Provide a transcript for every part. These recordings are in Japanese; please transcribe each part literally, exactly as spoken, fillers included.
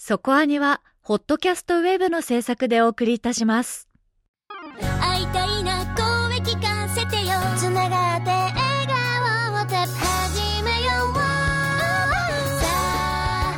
そこアニはホットキャストウェブの制作でお送りいたします。 会いたいな、声聞かせてよ。つながって笑顔をた始めよう。さあ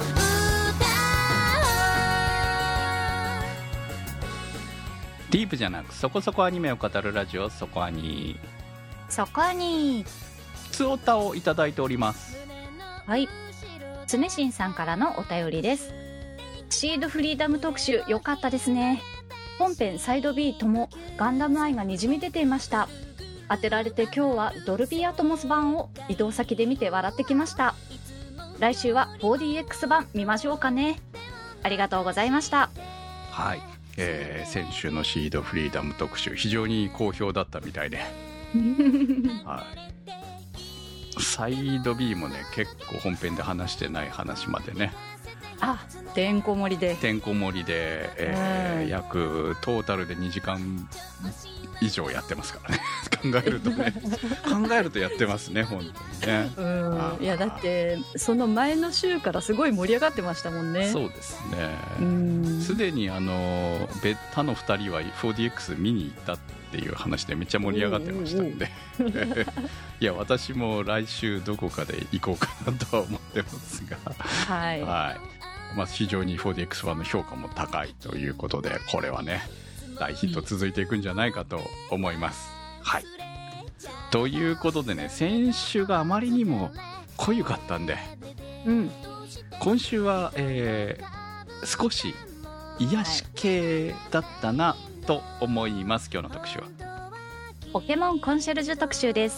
歌おう。 ディープじゃなくそこそこアニメを語るラジオ、そこアニ。 そこにつおたをいただいております。 はい、つねしんさんからのお便りです。シードフリーダム特集良かったですね。本編サイド B ともガンダム愛がにじみ出ていました。当てられて今日はドルビーアトモス版を移動先で見て笑ってきました。来週は フォーディーエックス 版見ましょうかね。ありがとうございました。 はい、えー、先週のシードフリーダム特集非常に好評だったみたいではい、サイド B もね結構本編で話してない話までね、 あ、てんこ盛りでてんこ盛りで、えー、約トータルでにじかん以上やってますからね考えるとね考えるとやってますね本当にね。 うん、いやだってその前の週からすごい盛り上がってましたもんね。 そうですね。すでにあの他のふたりは フォーディーエックス 見に行ったっていう話でめっちゃ盛り上がってましたんでいや私も来週どこかで行こうかなとは思ってますがはい、 はい、まあ、非常に フォーディーエックス ファンの評価も高いということで、これはね大ヒット続いていくんじゃないかと思います。はい、ということでね、先週があまりにも濃ゆかったんで、 うん、 今週は、えー、少し癒し系だったなと思います。今日の特集はポケモンコンシェルジュ特集です。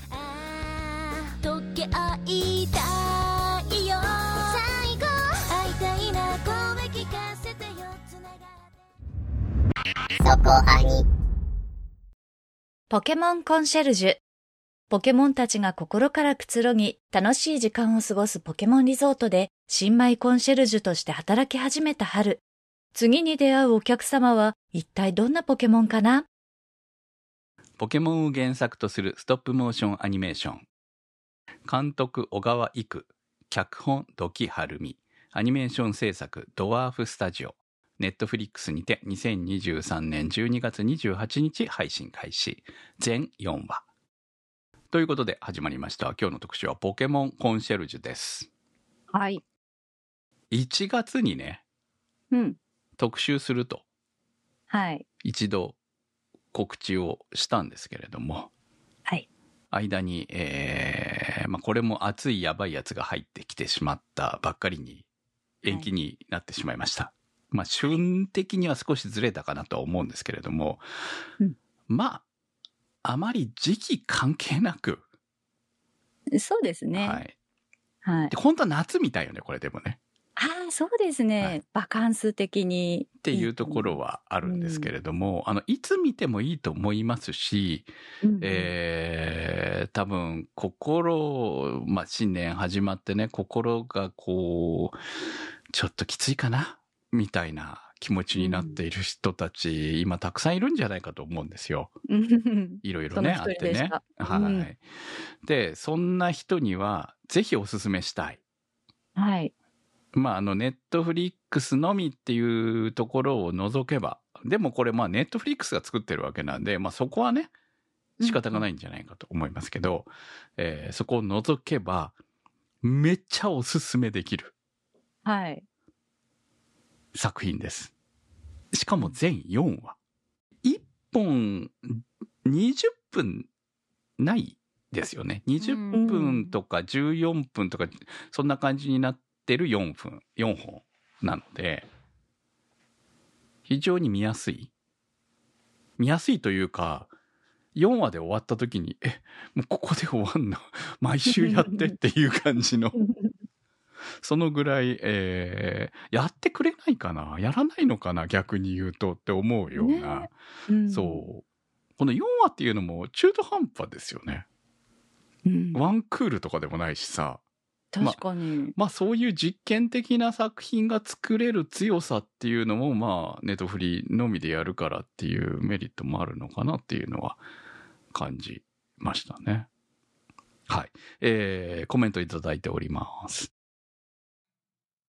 溶け合いたいよ、最後会いたいな、声聞かせてよ。つながそこアニ。 ポケモンコンシェルジュ。ポケモンたちが心からくつろぎ楽しい時間を過ごすポケモンリゾートで新米コンシェルジュとして働き始めた春。次に出会うお客様は一体どんなポケモンかな？ ポケモンを原作とするストップモーションアニメーション。監督小川育、脚本土木晴美、アニメーション制作ドワーフスタジオ。ネットフリックスにてにせんにじゅうさんねんじゅうにがつにじゅうはちにち配信開始。全よんわ。ということで始まりました。今日の特集はポケモンコンシェルジュです。 はい。 いちがつにね、 うん、 特集すると、 はい、 一度告知をしたんですけれども、 はい、 間に、えーまあ、これも熱いやばいやつが入ってきてしまったばっかりに延期になってしまいました。はい、まあ、旬的には少しずれたかなとは思うんですけれども、うん、まああまり時期関係なく、 そうですね、 はいはい、 で本当は夏みたいよねこれでもね。 ああ、そうですね、はい、バカンス的にっていうところはあるんですけれども、うん、あのいつ見てもいいと思いますし、うんうん、えー、多分心、まあ、新年始まってね、心がこうちょっときついかなみたいな気持ちになっている人たち、うん、今たくさんいるんじゃないかと思うんですよ。いろいろねあってね、はい、うん、でそんな人にはぜひおすすめしたい。 はい。 まああのネットフリックスのみっていうところを除けば、でもこれまあネットフリックスが作ってるわけなんで、まあそこはね仕方がないんじゃないかと思いますけど、うん、えー、そこを除けばめっちゃおすすめできる。 はい。 作品です。しかも全よんわ。いっぽんにじゅっぷんないですよね。にじゅっぷんとかじゅうよんぷんとかそんな感じになってるよんぷん、よんほんなので、非常に見やすい。見やすいというか、よんわで終わった時に、え、もうここで終わんの毎週やってっていう感じの。そのぐらい、えー、やってくれないかな、やらないのかな、逆に言うとって思うような、ね、うん、そうこのよんわっていうのも中途半端ですよね、うん、ワンクールとかでもないしさ、 確かに、 ま、まあそういう実験的な作品が作れる強さっていうのもまあネットフリのみでやるからっていうメリットもあるのかなっていうのは感じましたね。はい、えー、コメントいただいております。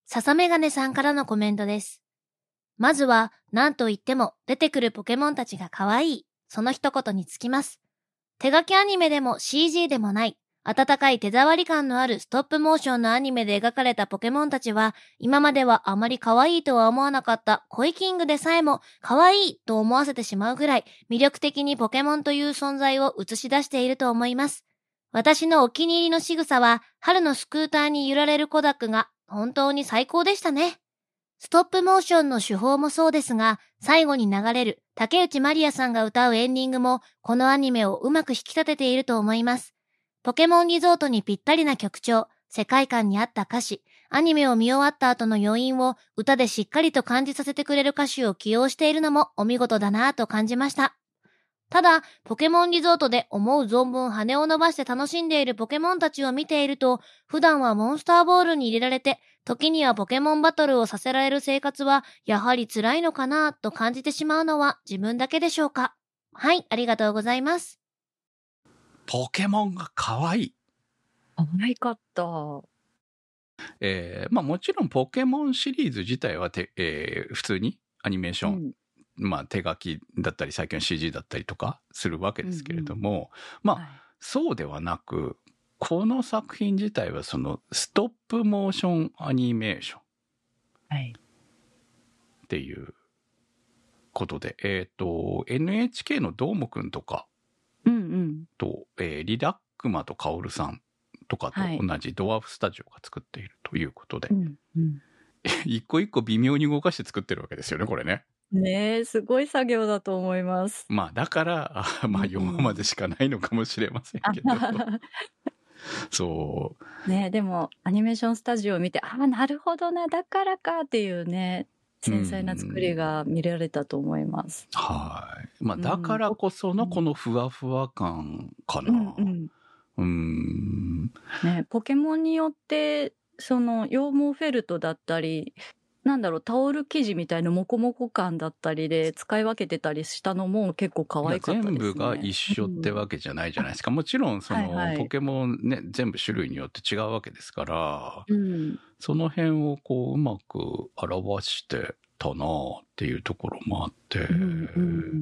笹メガネさんからのコメントです。まずは、なんといっても出てくるポケモンたちが可愛い。その一言につきます。手書きアニメでも シージー でもない、温かい手触り感のあるストップモーションのアニメで描かれたポケモンたちは、今まではあまり可愛いとは思わなかったコイキングでさえも可愛いと思わせてしまうぐらい魅力的にポケモンという存在を映し出していると思います。私のお気に入りの仕草は、春のスクーターに揺られるコダックが本当に最高でしたね。ストップモーションの手法もそうですが、最後に流れる竹内まりやさんが歌うエンディングも、このアニメをうまく引き立てていると思います。ポケモンリゾートにぴったりな曲調、世界観に合った歌詞、アニメを見終わった後の余韻を歌でしっかりと感じさせてくれる歌手を起用しているのもお見事だなぁと感じました。ただ、ポケモンリゾートで思う存分羽を伸ばして楽しんでいるポケモンたちを見ていると、普段はモンスターボールに入れられて、時にはポケモンバトルをさせられる生活は、やはり辛いのかなと感じてしまうのは自分だけでしょうか。はい、ありがとうございます。 ポケモンが可愛い。 可愛かった。 えー、まあもちろんポケモンシリーズ自体はて、えー、普通にアニメーション、うんまあ、手書きだったり最近は シージー だったりとかするわけですけれども、うんうん、まあ、はい、そうではなくこの作品自体はそのストップモーションアニメーションっていうことで、はい、えっと エヌエイチケー のどーもくんとかと、うんうんえー、リラックマとカオルさんとかと同じドワーフスタジオが作っているということで、はいうんうん、一個一個微妙に動かして作ってるわけですよねこれね。 ねえ、すごい作業だと思います。 まあ、だから、あまあ、よんわまでしかないのかもしれませんけど。そう。 ねえ、でも、アニメーションスタジオを見て、ああ、なるほどな、だからかっていうね、繊細な作りが見られたと思います。 はい。まあ、だからこそのこのふわふわ感かな。うん。うん、 ね、ポケモンによって、その、羊毛フェルトだったり、なんだろうタオル生地みたいなモコモコ感だったりで使い分けてたりしたのも結構可愛かったですね。 全部が一緒ってわけじゃないじゃないですか、うん、もちろんその、はいはい、ポケモンね全部種類によって違うわけですから、うん、その辺をこううまく表してたなっていうところもあって、うんうん、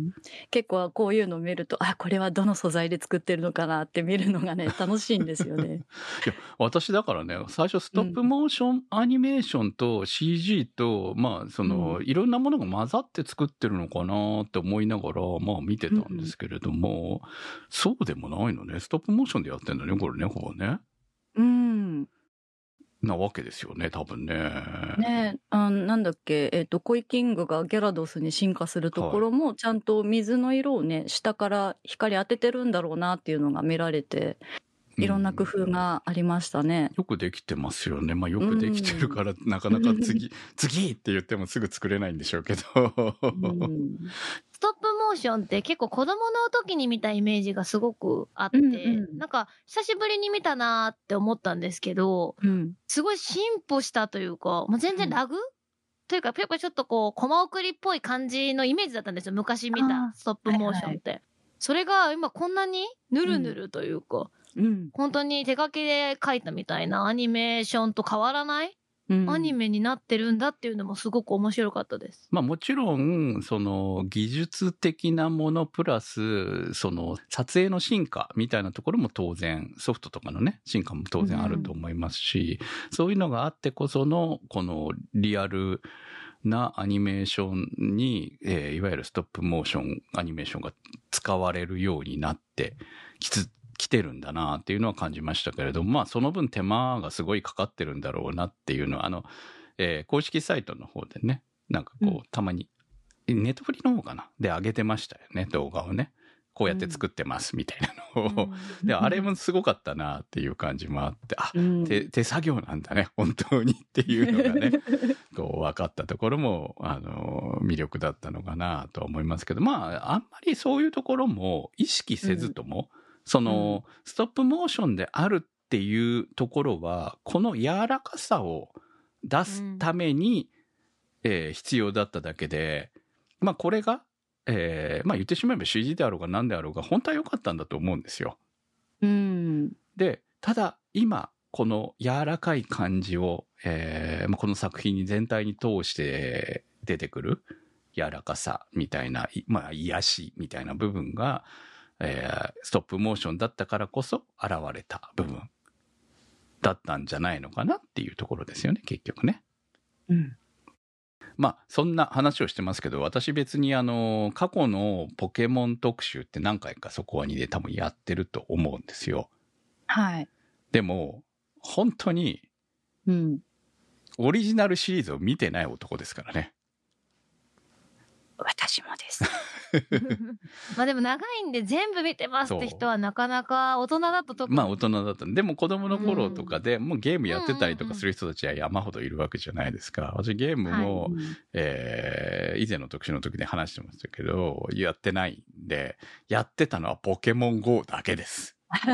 結構こういうのを見るとあこれはどの素材で作ってるのかなって見るのがね楽しいんですよね。 いや私だからね最初ストップモーションアニメーションと シージー と、うん、まあその、うん、いろんなものが混ざって作ってるのかなって思いながらまあ見てたんですけれども、うん、そうでもないのねストップモーションでやってんだねこれねほぼね。うんなわけですよね多分ね。 ねあなんだっけ、えーと、コイキングがギャラドスに進化するところもちゃんと水の色をね下から光当ててるんだろうなっていうのが見られていろんな工夫がありましたね、 うん、よくできてますよね。まあよくできてるから、うん、なかなか次次って言ってもすぐ作れないんでしょうけど、うんストップモーションって結構子供の時に見たイメージがすごくあって、うんうん、なんか久しぶりに見たなーって思ったんですけど、うん、すごい進歩したというか、まあ、全然ラグ、うん、というかやっぱりちょっとこうコマ送りっぽい感じのイメージだったんですよ昔見たストップモーションって、はいはい、それが今こんなにヌルヌルというか、うん、本当に手書きで描いたみたいなアニメーションと変わらないうん、アニメになってるんだっていうのもすごく面白かったです。 まあもちろんその技術的なものプラスその撮影の進化みたいなところも当然ソフトとかのね進化も当然あると思いますし、うん、そういうのがあってこそのこのリアルなアニメーションに、えー、いわゆるストップモーションアニメーションが使われるようになってきつ来てるんだなっていうのは感じましたけれども、まあその分手間がすごいかかってるんだろうなっていうのはあの、えー、公式サイトの方でねなんかこう、うん、たまにネットフリの方かなで上げてましたよね動画をねこうやって作ってますみたいなのを、うん、であれもすごかったなっていう感じもあってあ、うん、手, 手作業なんだね本当にっていうのがねこう分かったところもあの魅力だったのかなと思いますけどまああんまりそういうところも意識せずとも、うんその、うん、ストップモーションであるっていうところはこの柔らかさを出すために、うんえー、必要だっただけでまあこれが、えー、まあ言ってしまえば シージー であろうが何であろうが本当は良かったんだと思うんですよ。うん、でただ今この柔らかい感じをえー、この作品に全体に通して出てくる柔らかさみたいな、まあ、癒しみたいな部分が、えー、ストップモーションだったからこそ現れた部分だったんじゃないのかなっていうところですよね、結局ね。 うん。 まあそんな話をしてますけど、私別にあの過去のポケモン特集って何回かそこにで多分やってると思うんですよ。 はい。 でも本当にうん。 オリジナルシリーズを見てない男ですからね。 私もです。 まあでも長いんで全部見てますって人はなかなか大人だと特に。 まあ大人だった。でも子供の頃とかでもうゲームやってたりとかする人たちは山ほどいるわけじゃないですか。私ゲームも、 はいえー以前の特集の時で話してましたけど、やってないんで、やってたのはポケモン ゴー だけです。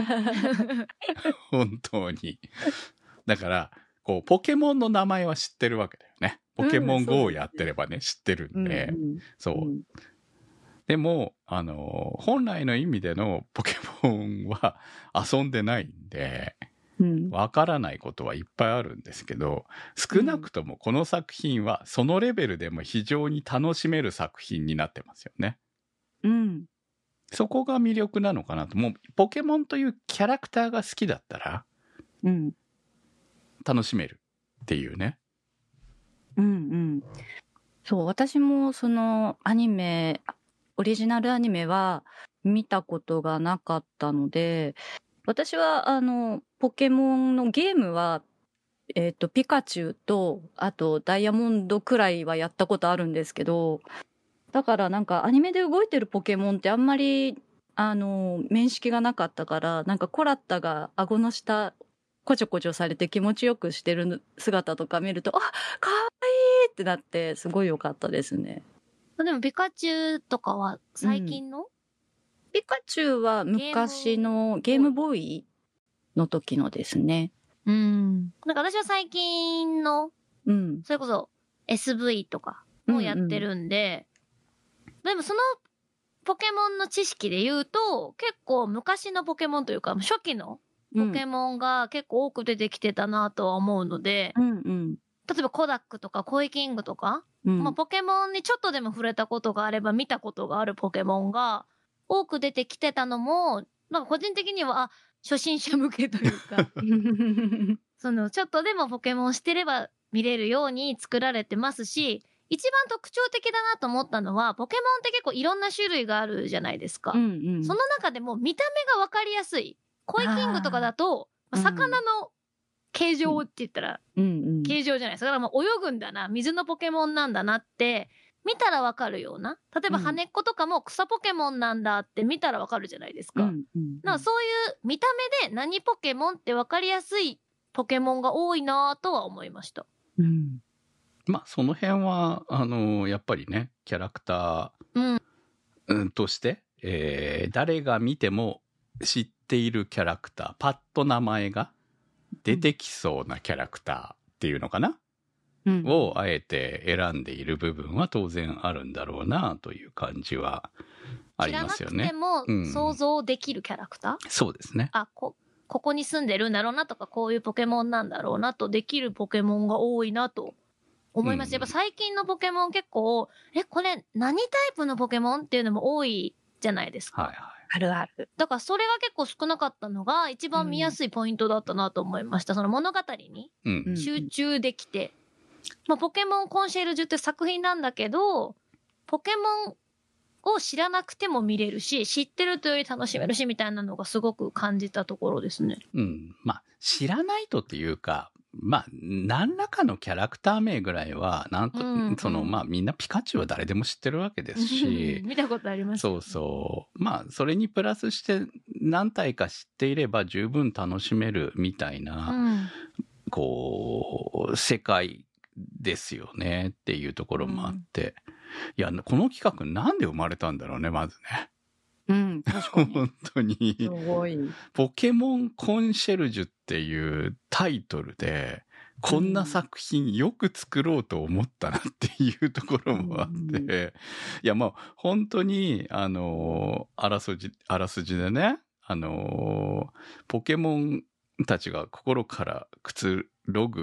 本当に。だから、こう、ポケモンの名前は知ってるわけだよね。ポケモン ゴー をやってればね、知ってるんで。 うんうんそう。 うんでも、あの、本来の意味でのポケモンは遊んでないんで、 うんわからないことはいっぱいあるんですけど、少なくともこの作品はそのレベルでも非常に楽しめる作品になってますよね。 うんそこが魅力なのかなと。もう、ポケモンというキャラクターが好きだったら、 うん楽しめるっていうね。 うんうんそう、私もそのアニメ、オリジナルアニメは見たことがなかったので、私はあの、ポケモンのゲームは、えっと、ピカチュウと、あとダイヤモンドくらいはやったことあるんですけど、だからなんかアニメで動いてるポケモンってあんまり、あの、面識がなかったから、なんかコラッタが顎の下、こちょこちょされて気持ちよくしてる姿とか見ると、あ、かわいいってなってすごい良かったですね。 でもピカチュウとかは最近の、 ピカチュウは昔のゲームボーイの時のですね。 うん。なんか私は最近の、 うん。 それこそ エスブイ とかもやってるんで、でもそのポケモンの知識で言うと、結構昔のポケモンというか、初期のポケモンが結構多く出てきてたなとは思うので、 うんうん。 例えばコダックとかコイキングとか、 うんまあ、ポケモンにちょっとでも触れたことがあれば見たことがあるポケモンが多く出てきてたのも、なんか個人的には、あ、初心者向けというか、その、ちょっとでもポケモンしてれば見れるように作られてますし、一番特徴的だなと思ったのは、ポケモンって結構いろんな種類があるじゃないですか。 うんうん。 その中でも見た目がわかりやすい。コイキングとかだと、 あー魚の形状って言ったら、 うんうん。 形状じゃないですか。だからもう泳ぐんだな、水のポケモンなんだなって、見たらわかるような。例えばうん羽っ子とかも草ポケモンなんだって見たらわかるじゃないですか。 うんうん。 なんかそういう見た目で何ポケモンってわかりやすいポケモンが多いなとは思いました。 うん。 まあその辺は、あの、やっぱりね、キャラクター、うん、として、えー誰が見ても知っているキャラクター、パッと名前が出てきそうなキャラクターっていうのかな、 うん。 をあえて選んでいる部分は当然あるんだろうなという感じはありますよね。 知らなくてもうん想像できるキャラクター、 そうですね。 あ、こ、ここに住んでるんだろうなとか、こういうポケモンなんだろうなとできるポケモンが多いなと思います。 うんやっぱ最近のポケモン結構、え、これ何タイプのポケモンっていうのも多いじゃないですか。 はいはい。 あるある。 だからそれが結構少なかったのが一番見やすいポイントだったなと思いました。その物語にうん。 うん集中できて。まあ、ポケモンコンシェルジュって作品なんだけど、ポケモンを知らなくても見れるし、知ってるとより楽しめるしみたいなのがすごく感じたところですね。 うん。まあ、知らないとっていうか、まあ、何らかのキャラクター名ぐらいは、なんと、 うんその、まあ、みんなピカチュウは誰でも知ってるわけですし、 見たことあります。 そうそう。まあ、それにプラスして何体か知っていれば十分楽しめるみたいな、 うん。 こう、世界ですよねっていうところもあって。いや、この企画なんで生まれたんだろうね、まずね。 うん。確かに。 本当に。 すごい。 ポケモンコンシェルジュっていうタイトルで、こんな作品よく作ろうと思ったなっていうところもあって、 うんいや、まあ、本当に、あの、あらすじ、あらすじでね、あの、ポケモンたちが心からくつろぐ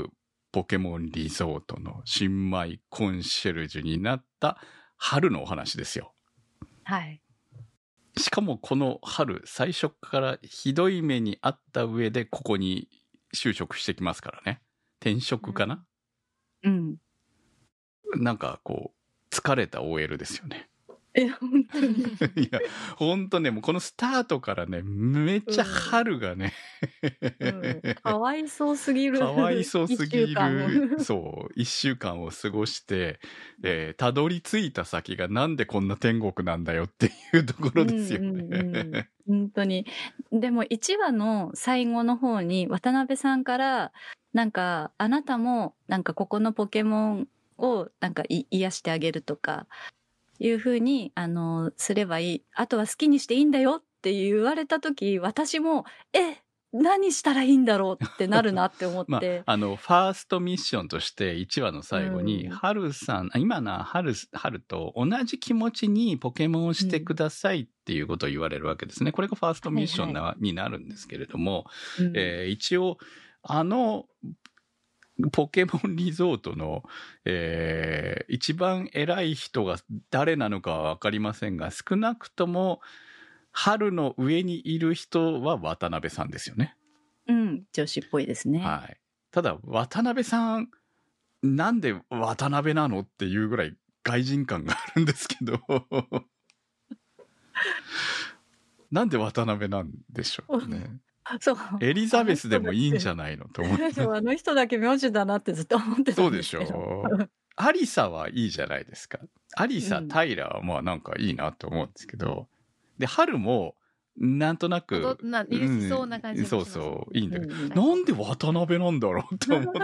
ポケモンリゾートの新米コンシェルジュになった春のお話ですよ。 はい。 しかもこの春、最初からひどい目にあった上でここに就職してきますからね。転職かな、 うん、 なんかこう、疲れた オーエル ですよね。 え、本当に。 いや、本当ね、もうこのスタートからね、めっちゃ春がね、 うん、かわいそうすぎる。 かわいそうすぎ一週間る、そう、一週間を過ごして、えー、たどり着いた先がなんでこんな天国なんだよっていうところですよね。 うんうんうん、本当に。でもいちわの最後の方に渡辺さんから、なんか、あなたも、なんかここのポケモンを、なんかい癒してあげるとか、いうふうに、あの、すればいい。あとは好きにしていいんだよって言われたとき、私も、え、何したらいいんだろうってなるなって思って。まあ、 あの、ファーストミッションとしていちわの最後に、うん、春さん、今な、春、春と同じ気持ちにポケモンをしてくださいっていうことを言われるわけですね。これがファーストミッションな、はいはい、になるんですけれども、うん、えー、一応、あの、ポケモンリゾートの、えー、一番偉い人が誰なのかはわかりませんが、少なくとも春の上にいる人は渡辺さんですよね。 うん、女子っぽいですね。 はい。ただ渡辺さん、なんで渡辺なのっていうぐらい外人感があるんですけど、なんで渡辺なんでしょうね。 そう。 エリザベスでもいいんじゃないのと思って。 そう、あの人だけ名字だなってずっと思ってたんですけど。 そうでしょう。アリサはいいじゃないですか。アリサ、うん、タイラはまあなんかいいなと思うんですけど。で、春もなんとなく。 な許しそうな感じ、 うん、そうそう、いいんだけど、うん、なんで渡辺なんだろうと思って。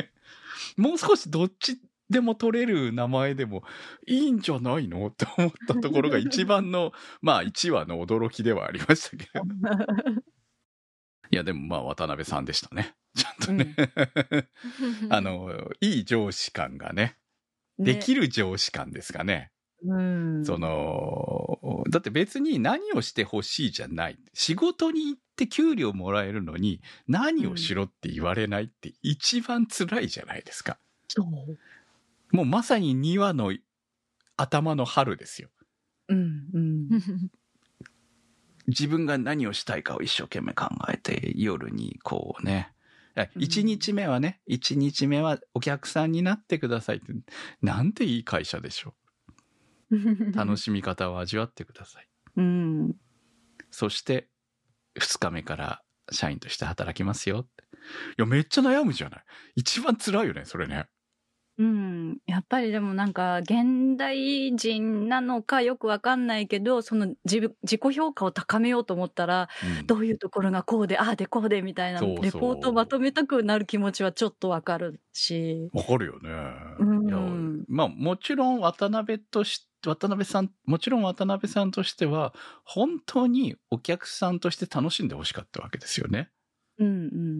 もう少しどっちでも取れる名前でもいいんじゃないのと思ったところが一番の、まあいちわの驚きではありましたけど。いやでもまあ渡辺さんでしたね。ちゃんとね。うん、あの、いい上司感がね、できる上司感ですかね。 うん、 その、だって別に何をしてほしいじゃない。仕事に行って給料もらえるのに何をしろって言われないって一番辛いじゃないですか。 そう。 もうまさににわの頭の春ですよ。 うんうん、 自分が何をしたいかを一生懸命考えて夜にこうね。いちにちめはね、いちにちめはお客さんになってくださいって。なんていい会社でしょう。楽しみ方を味わってください。 うん、 そしてふつかめから社員として働きますよって。いや、めっちゃ悩むじゃない。一番辛いよね、それね。 うん、やっぱりでもなんか現代人なのかよくわかんないけど、その 自, 自己評価を高めようと思ったら、うん、どういうところがこうでああでこうでみたいなレポートをまとめたくなる気持ちはちょっとわかるし。 わかるよね。 うん、 いや、まあもちろん渡辺とし渡辺さんもちろん渡辺さんとしては本当にお客さんとして楽しんでほしかったわけですよね。 うんうん。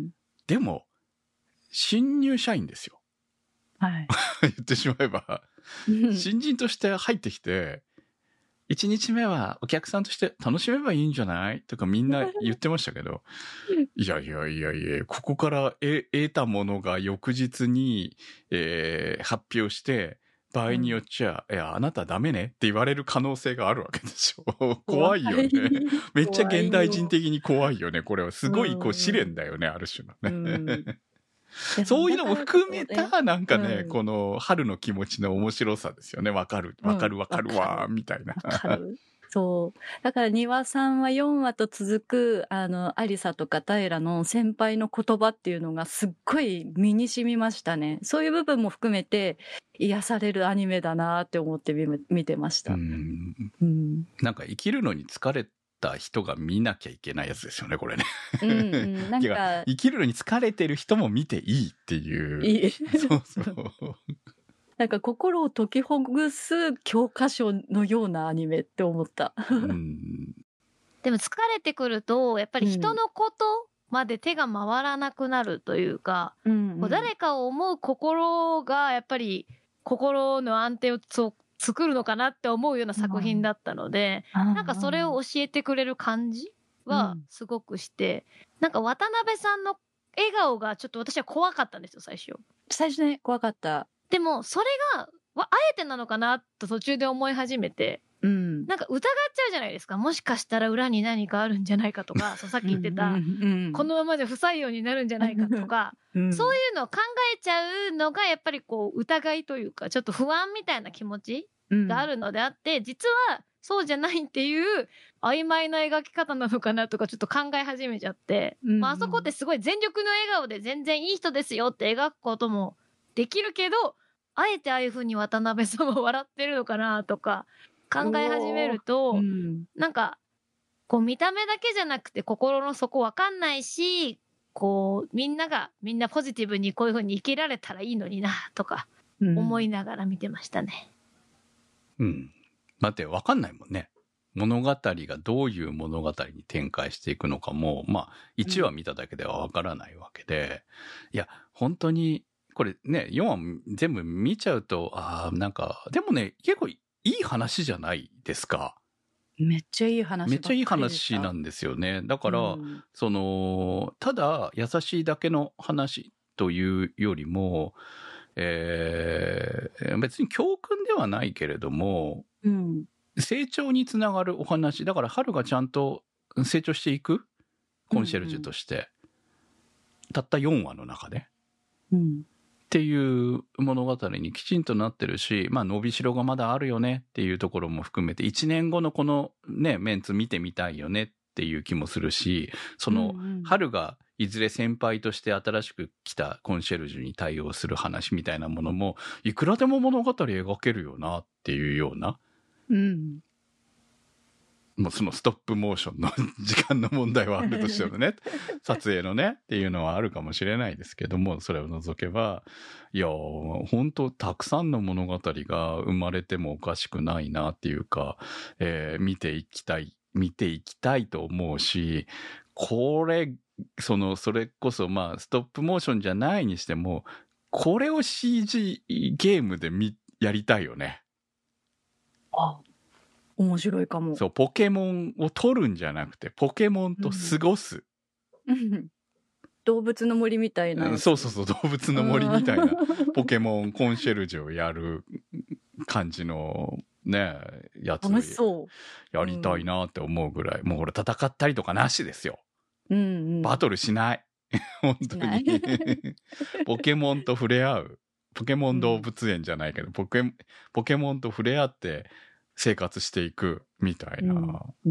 でも新入社員ですよ。 はい、 言ってしまえば新人として入ってきていちにちめはお客さんとして楽しめばいいんじゃないとかみんな言ってましたけどいやいやいやいやここから得たものが翌日に、えー、発表して場合によっちゃ、うん、いやあなたダメねって言われる可能性があるわけでしょ。怖いよね。めっちゃ現代人的に怖いよね。これはすごいこう試練だよね、ある種のね。うんそういうのも含めた、なんかね、うん、この春の気持ちの面白さですよね。わかる、わかるわかるわ、みたいな。 わかる。そう。だからにわさんわよんわと続く、あの、アリサとか平の先輩の言葉っていうのがすっごい身に染みましたね。そういう部分も含めて癒されるアニメだなって思って見てました。うん、 うん、なんか生きるのに疲れた人が見なきゃいけないやつですよね、これね。 うん、うん、なんか生きるのに疲れてる人も見ていいっていう。いい。そうそう。 なんか心を解きほぐす教科書のようなアニメって思った。うん、 でも疲れてくるとやっぱり人のことまで手が回らなくなるというか、うんうん、誰かを思う心がやっぱり心の安定を作るのかなって思うような作品だったので、うん、なんかそれを教えてくれる感じはすごくして、うん、なんか渡辺さんの笑顔がちょっと私は怖かったんですよ、最初。 最初ね、怖かった。 でも、それが、あえてなのかなと途中で思い始めて、 うん。 なんか疑っちゃうじゃないですか。もしかしたら裏に何かあるんじゃないかとか、そうさっき言ってた、 うんうんうん、 このままじゃ不採用になるんじゃないかとか、うん、そういうのを考えちゃうのが、やっぱりこう、疑いというか、ちょっと不安みたいな気持ちがあるのであって、うん、実はそうじゃないっていう曖昧な描き方なのかなとかちょっと考え始めちゃって、うんうん、まあ、あそこってすごい全力の笑顔で全然いい人ですよって描くこともできるけど、あえてああいう風に渡辺さんは笑ってるのかなとか考え始めると、うん、なんかこう見た目だけじゃなくて心の底わかんないし、こうみんながみんなポジティブにこういう風に生きられたらいいのになとか思いながら見てましたね。 うん。うん、だってわかんないもんね。物語がどういう物語に展開していくのかも、まあいちわ見ただけではわからないわけで、うん、いや本当にこれね、よんわ全部見ちゃうと、ああ、なんか、でもね、結構いい話じゃないですか。 めっちゃいい話。 めっちゃいい話なんですよね。だから、うん、その、ただ優しいだけの話というよりも、えー、別に教訓ではないけれども、うん、成長につながるお話。だから、春がちゃんと成長していくコンシェルジュとして、うんうん、たったよんわの中で。うんっていう物語にきちんとなってるし、まあ伸びしろがまだあるよねっていうところも含めて、いちねんごのこのね、メンツ見てみたいよねっていう気もするし、その、春がいずれ先輩として新しく来たコンシェルジュに対応する話みたいなものも、いくらでも物語描けるよなっていうような。うん。もうそのストップモーションの時間の問題はあるとしてもね、撮影のねっていうのはあるかもしれないですけども、それを除けば、いや本当たくさんの物語が生まれてもおかしくないなっていうか、えー、見ていきたい見ていきたいと思うし、これそのそれこそまあストップモーションじゃないにしても、これを シージー ゲームでみやりたいよね。 あ、面白いかも。 そう、ポケモンを取るんじゃなくて、ポケモンと過ごす。 うん、動物の森みたいな、うん。 そうそうそう、動物の森みたいなポケモンコンシェルジュをやる感じのね、やつをやりたいなって思うぐらい。うん、もうこれ戦ったりとかなしですよ。うんうん、バトルしない。本当に。ポケモンと触れ合う。ポケモン動物園じゃないけど、うん、ポケ、ポケモンと触れ合って、生活していくみたいな、うんうんうん、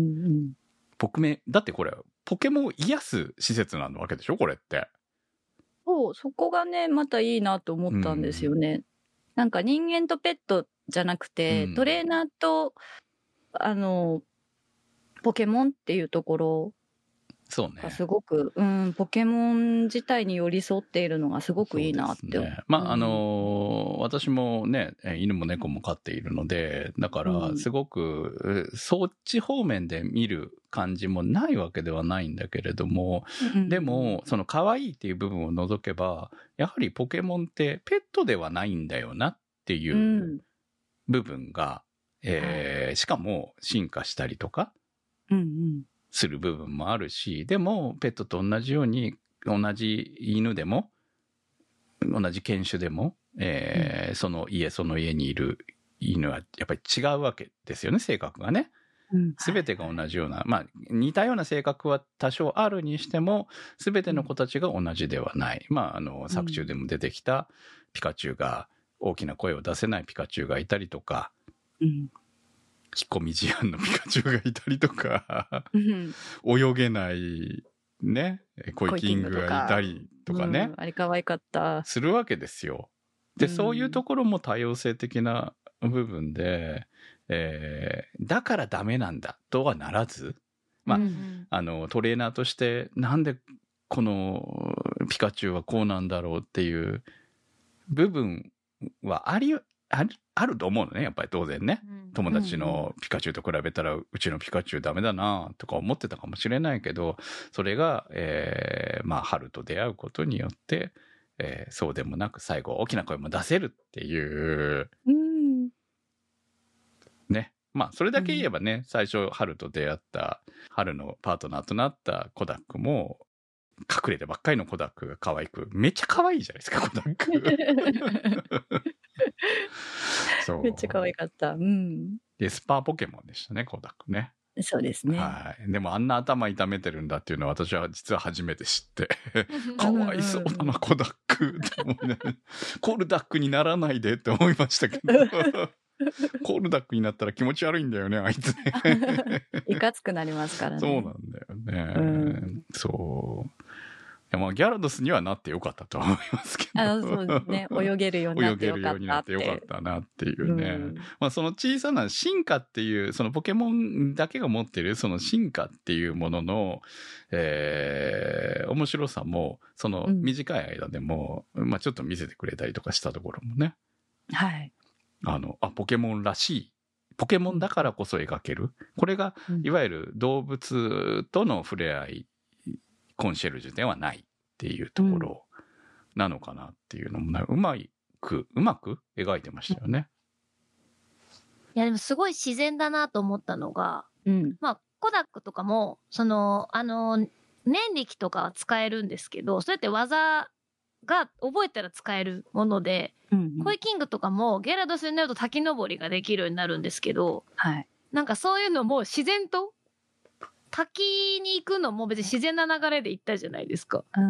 ポケメンだってこれポケモンを癒す施設なわけでしょこれって。 そうそこがねまたいいなと思ったんですよね、うん、なんか人間とペットじゃなくて、うん、トレーナーとあのポケモンっていうところそうね。 すごく、うん、ポケモン自体に寄り添っているのがすごくいいなって。ね、 まあ、うん、あのー、私もね、犬も猫も飼っているので、だから、すごく、うん、そっち方面で見る感じもないわけではないんだけれども、うん、でも、その可愛いっていう部分を除けば、やはりポケモンってペットではないんだよなっていう部分が、うん、えー、しかも進化したりとか、うんうんする部分もあるし、でもペットと同じように同じ犬でも同じ犬種でも、えーうん、その家その家にいる犬はやっぱり違うわけですよね、性格がね。すべてが同じような、まあ似たような性格は多少あるにしても、すべての子たちが同じではない。まああの作中でも出てきたピカチュウが大きな声を出せないピカチュウがいたりとか。うん引っ込み思案のピカチュウがいたりとか、うん、泳げないねコイキングがいたりとかね、 うん、あれ可愛かったするわけですよ。で、うん、そういうところも多様性的な部分で、えー、だからダメなんだとはならず、まあ、うん、あのトレーナーとしてなんでこのピカチュウはこうなんだろうっていう部分はありある、あると思うのね、やっぱり当然ね。うん、友達のピカチュウと比べたら、うちのピカチュウダメだなとか思ってたかもしれないけど、それが、えー、まあ、春と出会うことによって、えー、そうでもなく最後大きな声も出せるっていう、うん、ね。まあ、それだけ言えばね、うん、最初春と出会った、春のパートナーとなったコダックも、 隠れてばっかりのコダックが可愛く、めっちゃ可愛いじゃないですか、コダック。そう。 めっちゃ可愛かった。うん。 で、スパーポケモンでしたね、コダックね。 そうですね。 はい。でもあんな頭痛めてるんだっていうのは私は実は初めて知って、かわいそうだな、コダックって思いながら、コルダックにならないでって思いましたけど、コルダックになったら気持ち悪いんだよね、あいつね。 いかつくなりますからね。 そうなんだよね。 うん、 そう。いやまあギャラドスにはなってよかったとは思いますけど。 あ、そうですね。泳げるようになってよかったって。泳げるようになってよかったなっていうね。 うん、 まあその小さな進化っていう、そのポケモンだけが持ってるその進化っていうものの、えー、面白さも、その短い間でも、うん、まあちょっと見せてくれたりとかしたところもね。 はい。 あの、あ、ポケモンらしい。ポケモンだからこそ描ける。これが、いわゆる動物との触れ合い、コンシェルジュではないっていうところなのかなっていうのも、うまく、うまく描いてましたよね。 いやでもすごい自然だなと思ったのが、 うん、 まあ、コダックとかも、その、あの、念力とかは使えるんですけど、そうやって技が覚えたら使えるもので、うんうん、コイキングとかもゲラドスになると滝登りができるようになるんですけど、 はい、 なんかそういうのも自然と、滝に行くのも別に自然な流れで行ったじゃないですか。 うんうん、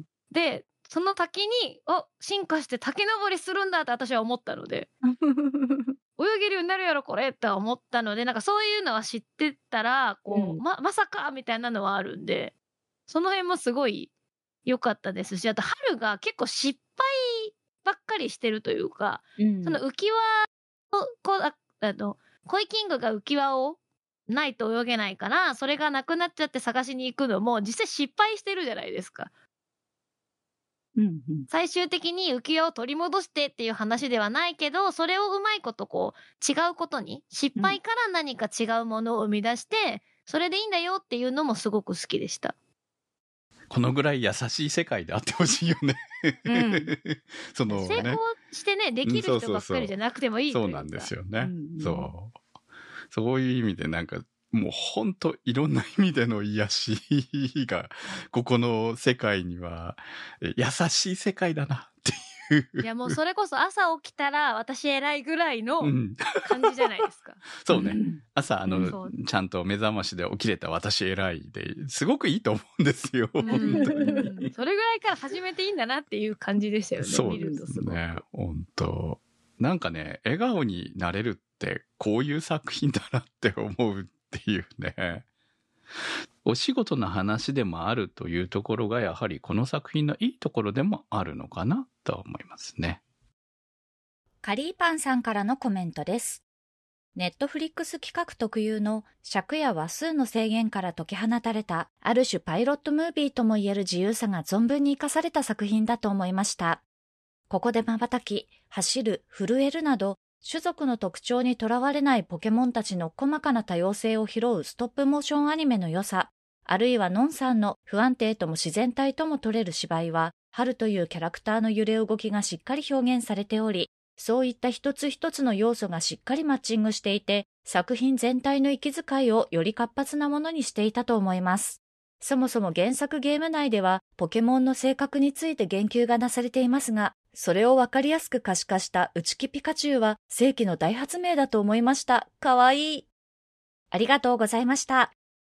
で、その滝に、あ、進化して滝登りするんだって私は思ったので、泳げるようになるやろこれって思ったので、なんかそういうのは知ってたら、こう、うん、ま、まさかみたいなのはあるんで、その辺もすごい良かったですし、あと春が結構失敗ばっかりしてるというか、うん、その浮き輪を、こう、あ、あの、コイキングが浮き輪をないと泳げないから、それがなくなっちゃって探しに行くのも実際失敗してるじゃないですか。 うんうん、 最終的に浮き輪を取り戻してっていう話ではないけど、それをうまいことこう違うことに、失敗から何か違うものを生み出して、うん、それでいいんだよっていうのもすごく好きでした。 このぐらい優しい世界であってほしいよね。うん、そのね、 成功してね、できる人ばっかりじゃなくてもいいというか。 そうなんですよね。うんうん、そう。そういう意味でなんか、もうほんといろんな意味での癒しが、ここの世界には優しい世界だなっていう。 いやもうそれこそ朝起きたら私偉いぐらいの感じじゃないですか。うん、 そうね。朝あの、うん、ちゃんと目覚ましで起きれた私偉いで、すごくいいと思うんですよ。 うん、本当に。それぐらいから始めていいんだなっていう感じでしたよね。 そうですね。本当なんかね、笑顔になれるってこういう作品だなって思うっていうね。お仕事の話でもあるというところがやはりこの作品のいいところでもあるのかなと思いますね。 カリーパンさんからのコメントです。ネットフリックス企画特有の尺や話数の制限から解き放たれたある種パイロットムービーともいえる自由さが存分に生かされた作品だと思いました。ここで瞬き、走る、震えるなど種族の特徴にとらわれないポケモンたちの細かな多様性を拾うストップモーションアニメの良さ、あるいはノンさんの不安定とも自然体とも取れる芝居は、春というキャラクターの揺れ動きがしっかり表現されており、そういった一つ一つの要素がしっかりマッチングしていて、作品全体の息遣いをより活発なものにしていたと思います。そもそも原作ゲーム内では、ポケモンの性格について言及がなされていますが、それをわかりやすく可視化した内木ピカチュウは世紀の大発明だと思いました。かわいい。ありがとうございました。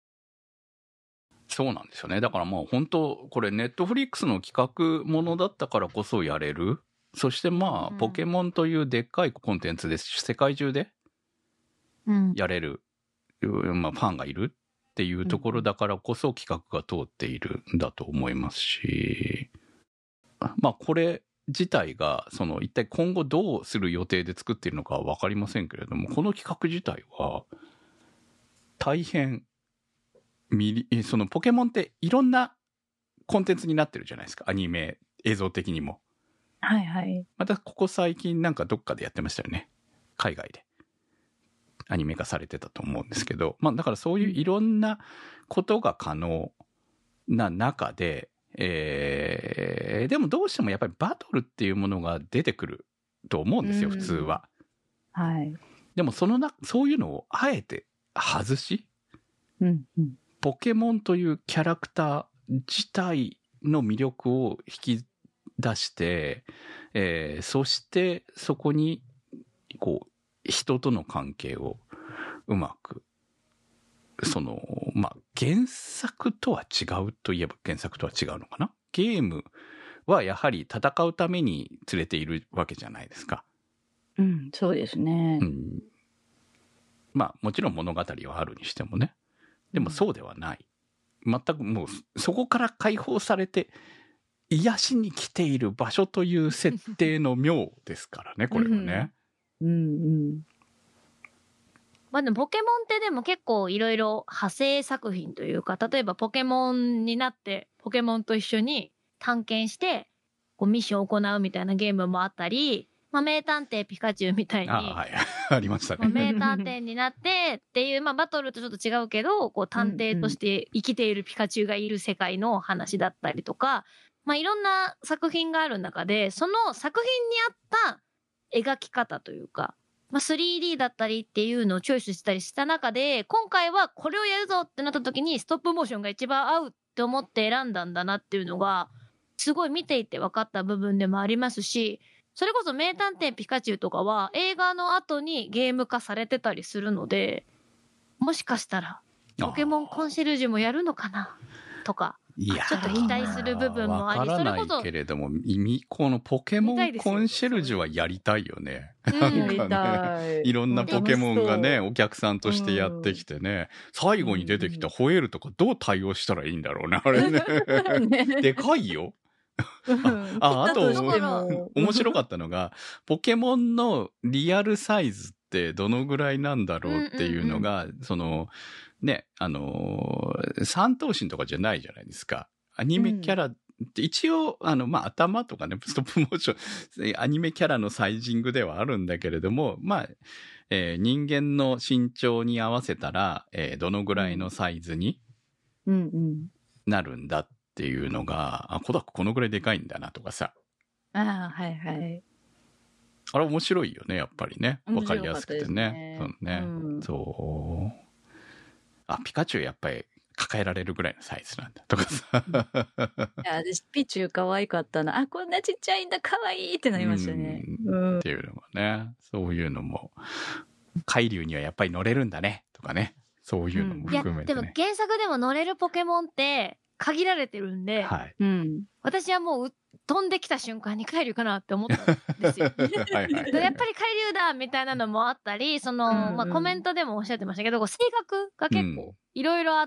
そうなんですよね。だからもう本当これネットフリックスの企画ものだったからこそやれる。そしてまあ、うん、ポケモンというでっかいコンテンツですし、世界中でやれる、うん、まあファンがいるっていうところだからこそ企画が通っているんだと思いますし、まあこれ自体がその一体今後どうする予定で作っているのかは分かりませんけれども、この企画自体は大変ミリそのポケモンっていろんなコンテンツになってるじゃないですか、アニメ映像的にも。 はいはい。 またここ最近なんかどっかでやってましたよね、海外でアニメ化されてたと思うんですけど、まあだからそういういろんなことが可能な中で、えー、でもどうしてもやっぱりバトルっていうものが出てくると思うんですよ、普通は。 はい。 でもそのなそういうのをあえて外し、 うんうん、 ポケモンというキャラクタ自体の魅力を引き出して、えー、そしてそこにこう人との関係をうまくそのまあ原作とは違うといえば原作とは違うのかな。ゲームはやはり戦うために連れているわけじゃないですか。 うん、そうですね。 うん、まあもちろん物語はあるにしてもね。でもそうではない。全くもうそこから解放されて癒しに来ている場所という設定の妙ですからね、これはね。 うんうん。 まあでもポケモンってでも結構いろいろ派生作品というか、例えばポケモンになってポケモンと一緒に探検してこうミッションを行うみたいなゲームもあったり、まあ名探偵ピカチュウみたいに、 ああ、はい、ありましたね。 名探偵になってっていう、まあバトルとちょっと違うけど、こう探偵として生きているピカチュウがいる世界の話だったりとか、まあいろんな作品がある中で、その作品に合った描き方というか、まあ スリーディー だったりっていうのをチョイスしたりした中で、今回はこれをやるぞってなった時にストップモーションが一番合うって思って選んだんだなっていうのが、すごい見ていて分かった部分でもありますし、それこそ名探偵ピカチュウとかは映画の後にゲーム化されてたりするので、もしかしたらポケモンコンシェルジュもやるのかなとか、 いやちょっと期待する部分もあり、 わからないそれこそけれども、このポケモンコンシェルジュはやりたいよね。 うんやりたい。 いろんなポケモンがね、 楽しお客さんとしてやってきてね、最後に出てきたホエールとかどう対応したらいいんだろうね、あれね。 ねでかいよ。 そうあ、あと来たしても面白かったのが、ポケモンのリアルサイズってどのぐらいなんだろうっていうのが、その、ね、あのー、三頭身とかじゃないじゃないですか。アニメキャラって一応、あの、まあ、頭とかね、ストップモーション、アニメキャラのサイジングではあるんだけれども、まあ、えー人間の身長に合わせたら、えーどのぐらいのサイズにうんうん。 なるんだっていうのが、あ、コダックこのぐらいでかいんだなとかさ。 ああ、はいはい。 あれ面白いよね、やっぱりね。わかりやすくてね。 面白かったですねそうね。 うんそう。あ、ピカチュウやっぱり抱えられるぐらいのサイズなんだとかさ。 いや、私、ピチュウ可愛かったな。あ、こんなちっちゃいんだ、可愛いってなりましたね。うん。 っていうのもね。そういうのも、海流にはやっぱり乗れるんだね。とかね。そういうのもいや、 含めてね。 でも原作でも乗れるポケモンって限られてるんで、 はい。 うん。 私はもうう飛んできた瞬間に海流かなって思ったんですよ。 はいはいやっぱり海流だみたいなのもあったり、その、 うんうんまあコメントでもおっしゃってましたけど、こう性格が結うん構いろいろあって、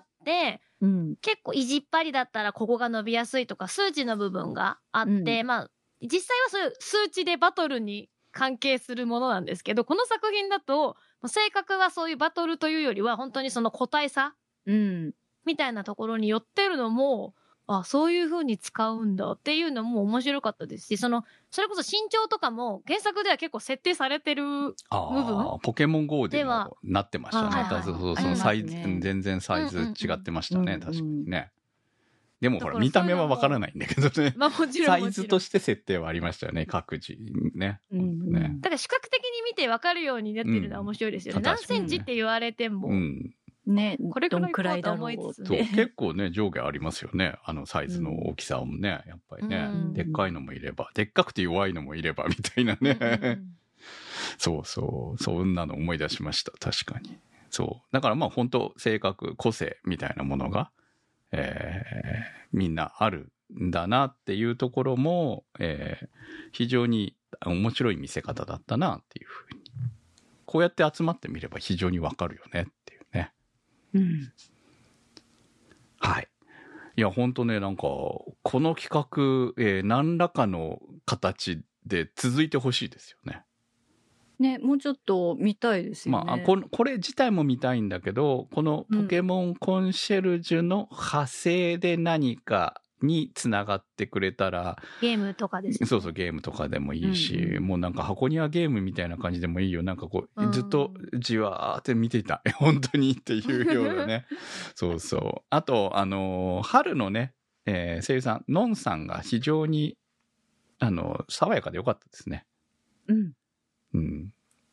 うん。 結構意地っ張りだったらここが伸びやすいとか数値の部分があって、 うんまあ実際はそういう数値でバトルに関係するものなんですけど、この作品だと性格はそういうバトルというよりは本当にその個体差うん。 みたいなところに寄ってるのも、あ、そういう風に使うんだっていうのも面白かったですし、その、それこそ身長とかも原作では結構設定されてるあ部分あ、ポケモン ゴー でではもなってましたね。 はいはいはいそうそうありますねそのサイズ、全然サイズ違ってましたね。 うんうん確かにね。でもほら、 だから見た目はわからないんだけどね。 まあもちろんサもちろん。 イズとして設定はありましたよね。各自ね。 うんね。 だから視覚的に見て分かるようになってるのは面白いですよね。 うん何センチって言われても、 うん。 ね、 これくらいどんくらいだろうこうと思いつつそう、 ね結構ね、上下ありますよね。あのサイズの大きさもね、やっぱりね。 うんでっかいのもいれば、でっかくて弱いのもいれば、みたいなね。 うんうんうんそうそう、そんなの思い出しました。確かに。そう。だからまあ本当性格、個性みたいなものが、えーみんなあるんだなっていうところも、えー非常に面白い見せ方だったなっていうふうに。こうやって集まってみれば非常にわかるよねっていうね。 うん。 はい。いや、本当ね、なんか、この企画、えー何らかの形で続いてほしいですよね。 ね、もうちょっと見たいですよね。 まあ、このこれ自体も見たいんだけど、このポケモンコンシェルジュの派生で何かにつながってくれたら、 ゲームとかですね。 そうそう、ゲームとかでもいいし、 うんうんもうなんか箱庭ゲームみたいな感じでもいいよ。なんかこう、 うんずっとじわーって見ていた。本当にっていうようなね。そうそう。あと、あのー春のね、えー声優さん、のんさんが非常に、あの、爽やかでよかったですね。 うん。 うん。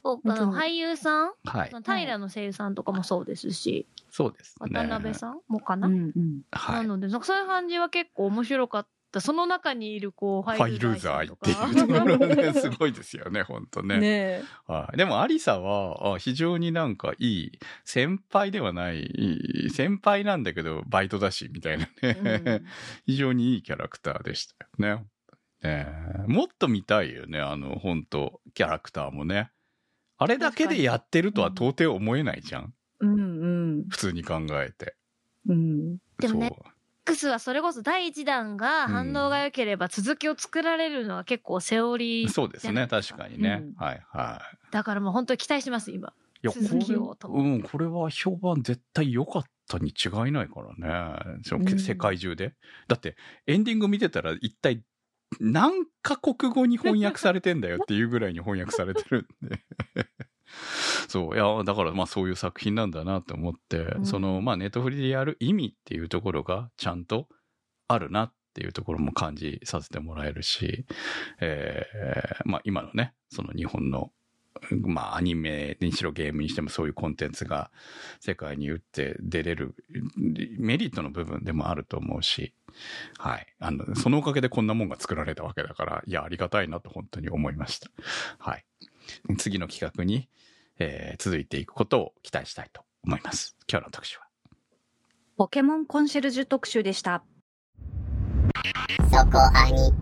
そうあの本当に俳優さん、 はい。 平の声優さんとかもそうですし、 そうですね。 渡辺さんもかな、 うんうん。 は。 ないので、なんかそういう感じは結構面白かった。その中にいるこう、フファイルーザーとってか。 いうところがね、すごいですよね、本当ね。 ねえ。 はい。でも、アリサは、あ非常になんかいい、先輩ではない、いい先輩なんだけど、バイトだし、みたいなね。 うん非常にいいキャラクターでしたよね。ねえもっと見たいよね、あの、本当キャラクターもね。あれだけでやってるとは到底思えないじゃん。 うんうん普通に考えて。 うん。 でもねそう X はそれこそだいいちだんが反応が良ければ続きを作られるのは結構セオリー。 そうですね、確かにね。 うんはいはだからもう本当に期待してます、今。 い。いや、 続きをことれ、うん、これは評判絶対良かったに違いないからね。そのうん世界中で。だって、エンディング見てたら一体何カ国語に翻訳されてんだよっていうぐらいに翻訳されてるんで。そう。いや、だからまあそういう作品なんだなと思って、 うんその、まあネットフリでやる意味っていうところがちゃんとあるなっていうところも感じさせてもらえるし、えーまあ今のね、その日本の、まあアニメにしろゲームにしてもそういうコンテンツが世界に打って出れるメリットの部分でもあると思うし、はい。あの、そのおかげでこんなもんが作られたわけだから、いや、ありがたいなと本当に思いました。はい。次の企画に、えー続いていくことを期待したいと思います。今日の特集は。 ポケモンコンシェルジュ特集でした。 そこアニ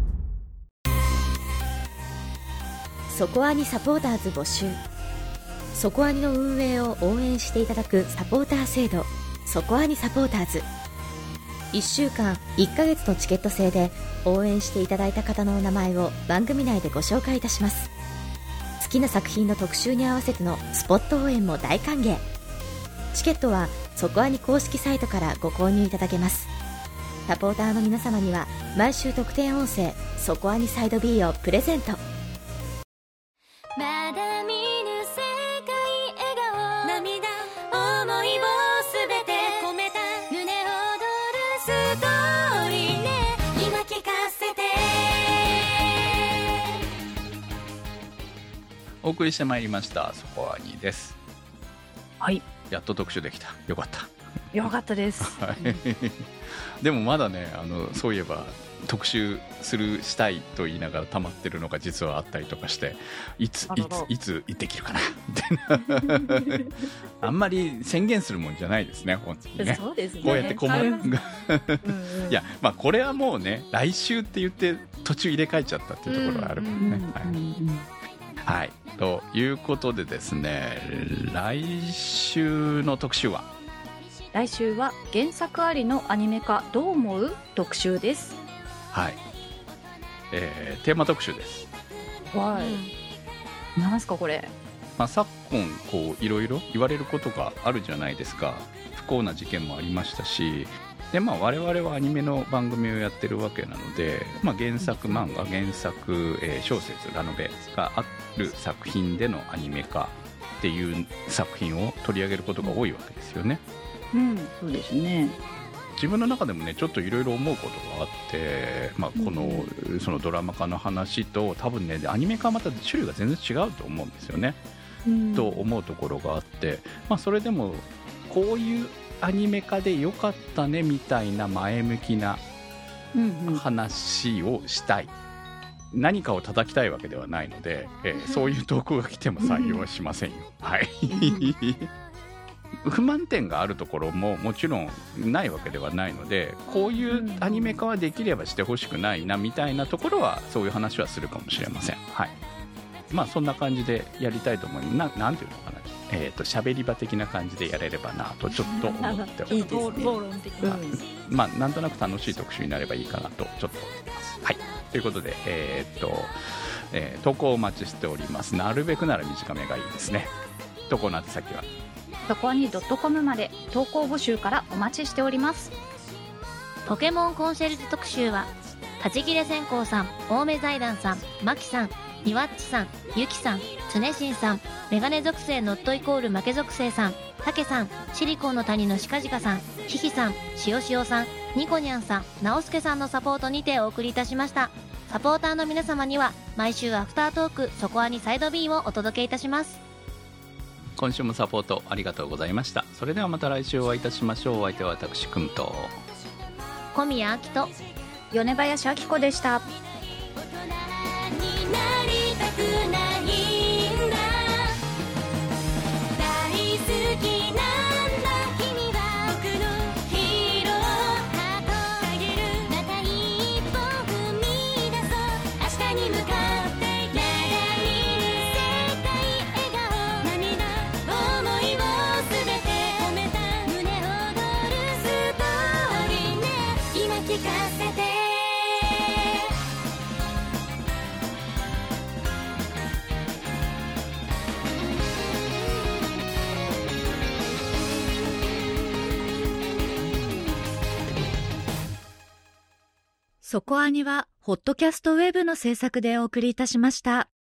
そこアニサポーターズ募集。そこアニの運営を応援していただくサポーター制度、そこアニサポーターズ。いっしゅうかんいっかげつのチケット制で応援していただいた方のお名前を番組内でご紹介いたします。好きな作品の特集に合わせてのスポット応援も大歓迎。チケットはそこアニ公式サイトからご購入いただけます。サポーターの皆様には毎週特典音声そこアニサイド B をプレゼント。 まだ見ぬ世界笑顔涙思いをすべて込めた胸躍るストーリーね今聞かせてお送りしてまいりましたそこアニです。 はい。 やっと特集できた。よかった。 よかったです。 はい。でもまだね、あのそういえば特集するしたいと言いながら溜まってるのが実はあったりとかして、いついあららついつできるかなみたいな。あんまり宣言するもんじゃないですね、本当にね。 そうですね。 こうやってこま、 はいいうんうんや、まあこれはもうね、来週って言って途中入れ替えちゃったっていうところがあるもんね。はいうんうんはい。ということでですね、来週の特集は、 来週は原作ありのアニメ化どう思う特集です。 はい。えーテーマ特集です。 はい。なんすかこれ。 まあ、昨今、こう、いろいろ言われることがあるじゃないですか。不幸な事件もありましたし、で、まあ、我々はアニメの番組をやってるわけなので、まあ、原作漫画、原作、えー小説、ラノベがある作品でのアニメ化っていう作品を取り上げることが多いわけですよね。 うん、そうですね。 自分の中でもねちょっといろいろ思うことがあって、まあ、この、そのドラマ化の話と多分ねアニメ化はまた種類が全然違うと思うんですよね、 うんと思うところがあって、まあ、それでもこういうアニメ化でよかったねみたいな前向きなうんうん話をしたい、何かを叩きたいわけではないので、えーそういう投稿が来ても採用はしませんよ。はい不満点があるところももちろんないわけではないので、こういうアニメ化はできればしてほしくないなみたいなところはそういう話はするかもしれません。はい。まあそんな感じでやりたいと思います。な、なんていうのかな。えっと喋り場的な感じでやれればなとちょっと思っております。 いいですね。 討論的な。 まあなんとなく楽しい特集になればいいかなとちょっと思っています。はい。ということでえーっと、えー投稿お待ちしております。なるべくなら短めがいいですね。投稿の宛先はそこに .com まで投稿募集からお待ちしております。 ポケモンコンシェルジュ特集は、立ち切れ線香さん、青梅財団さん、マキさん、ニワッチさん、ユキさん、ツネシンさん、メガネ属性ノットイコール負け属性さん、タケさん、シリコンの谷のシカジカさん、ヒヒさん、シオシオさん、ニコニャンさん、ナオスケさんのサポートにてお送りいたしました。サポーターの皆様には、毎週アフタートーク、そこアニサイド B をお届けいたします。 今週もサポートありがとうございました。それではまた来週お会いいたしましょう。お相手は私くんと小宮明と米林明子でした。 大人になりたくないんだ、大好きなんだ、君は僕のヒーロー、ハートあげる、また一歩踏み出そう、明日に向かってやれる世界、笑顔、涙、想いをすべて込めた胸躍るストーリーね、今聞かせて。 そこアニはホットキャストウェブの制作でお送りいたしました。